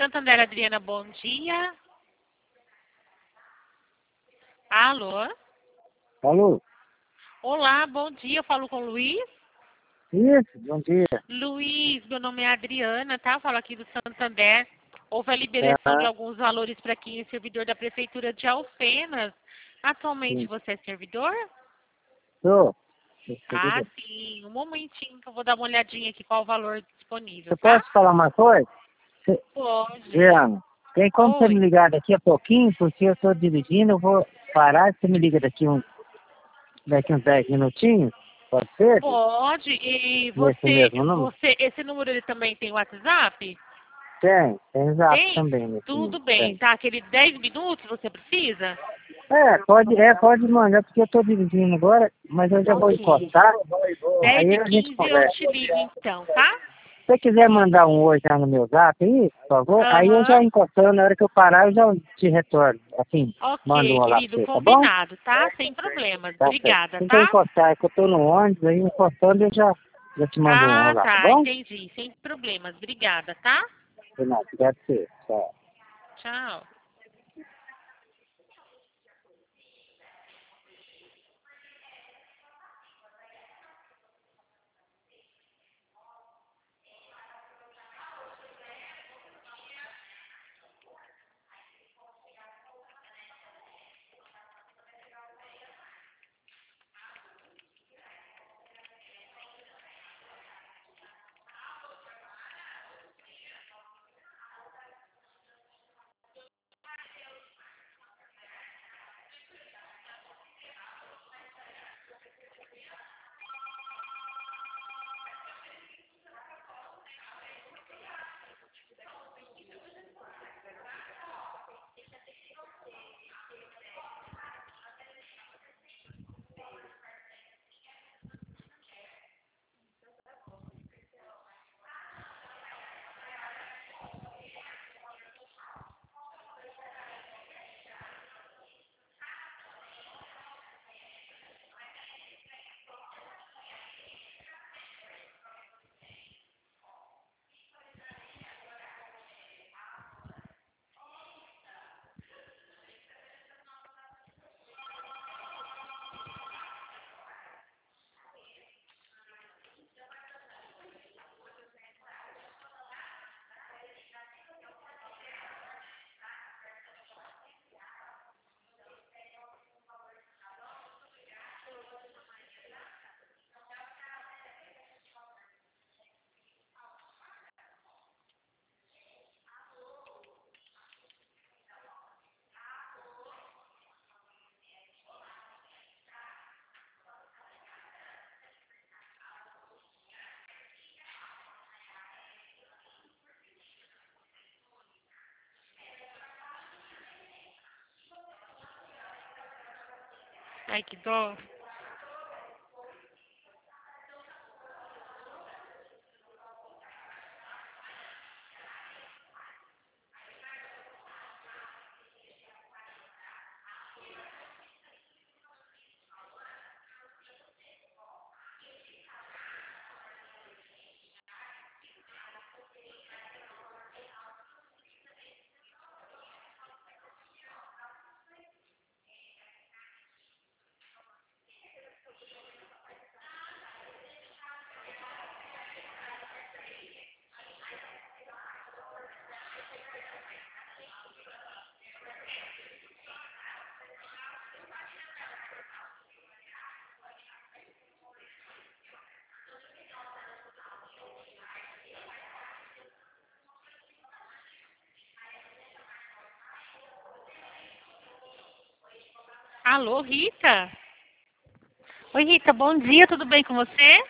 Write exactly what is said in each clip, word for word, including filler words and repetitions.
Santander, Adriana, bom dia. Alô? Alô? Olá, bom dia. Eu falo com o Luiz. Isso, bom dia. Luiz, meu nome é Adriana, tá? Eu falo aqui do Santander. Houve a liberação de Ah, alguns valores para quem é servidor da Prefeitura de Alfenas. Atualmente sim. você é servidor? Tô. Deixa eu Ah, ver. sim. Um momentinho que eu vou dar uma olhadinha aqui qual o valor disponível, Eu tá? posso falar uma coisa? Cê- Pode. Jean, tem como você me Oi. ligar daqui a pouquinho? Porque eu tô dirigindo, eu vou parar e você me liga daqui, um, daqui uns dez minutinhos? Pode ser? Pode. E Nesse você, mesmo número? você, esse número ele também tem WhatsApp? Tem, tem zap Tem? também nesse Tudo número. bem, Tem. tá? Aquele dez minutos você precisa? É, pode, é, pode mandar, porque eu tô dirigindo agora, mas eu já vou Ok. encostar. dez Aí e a gente quinze eu conversa. te ligo então, tá? Se você quiser mandar um oi já no meu zap aí, por favor, aí eu já Aham. encostando, na hora que eu parar eu já te retorno. Assim, mando um Ok, olá pra querido, você, tá bom? combinado, tá? Sem problemas. Tá certo. Obrigada, Tem que tá? encostar, é que eu tô no ônibus, aí encostando eu já, já te mando um Ah, olá, tá tá, bom? entendi. Sem problemas. Obrigada, tá? De nada, obrigado por você. Tchau. Tchau. Ai, que dó. Alô, Rita? Oi, Rita, bom dia, tudo bem com você?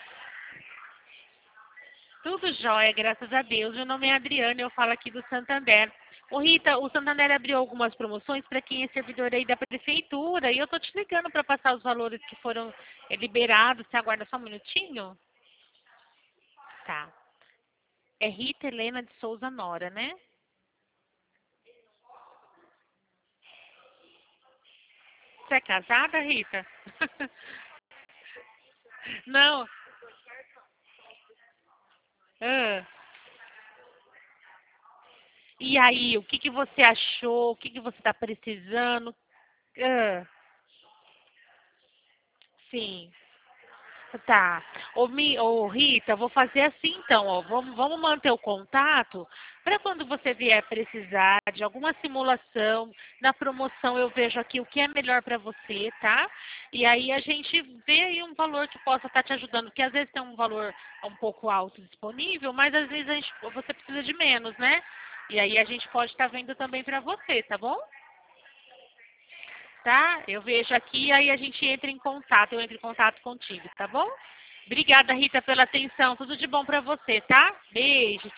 Tudo jóia, graças a Deus. Meu nome é Adriana, eu falo aqui do Santander. Ô Rita, o Santander abriu algumas promoções para quem é servidor aí da prefeitura e eu tô te ligando para passar os valores que foram eh, liberados. Você aguarda só um minutinho? Tá. É Rita Helena de Souza Nora, né? Você é casada, Rita? Não. Ah. E aí, o que, que você achou? O que, que você está precisando? Ah, sim. Tá. Ô, Mi, ô, Rita, vou fazer assim então, ó. Vamos, vamos manter o contato para quando você vier precisar de alguma simulação, na promoção eu vejo aqui o que é melhor para você, tá? E aí a gente vê aí um valor que possa estar te ajudando, porque às vezes tem um valor um pouco alto disponível, mas às vezes a gente, você precisa de menos, né? E aí a gente pode estar vendo também para você, tá bom? Tá? Eu vejo aqui, aí a gente entra em contato, eu entro em contato contigo, tá bom? Obrigada, Rita, pela atenção. Tudo de bom para você, tá? Beijo.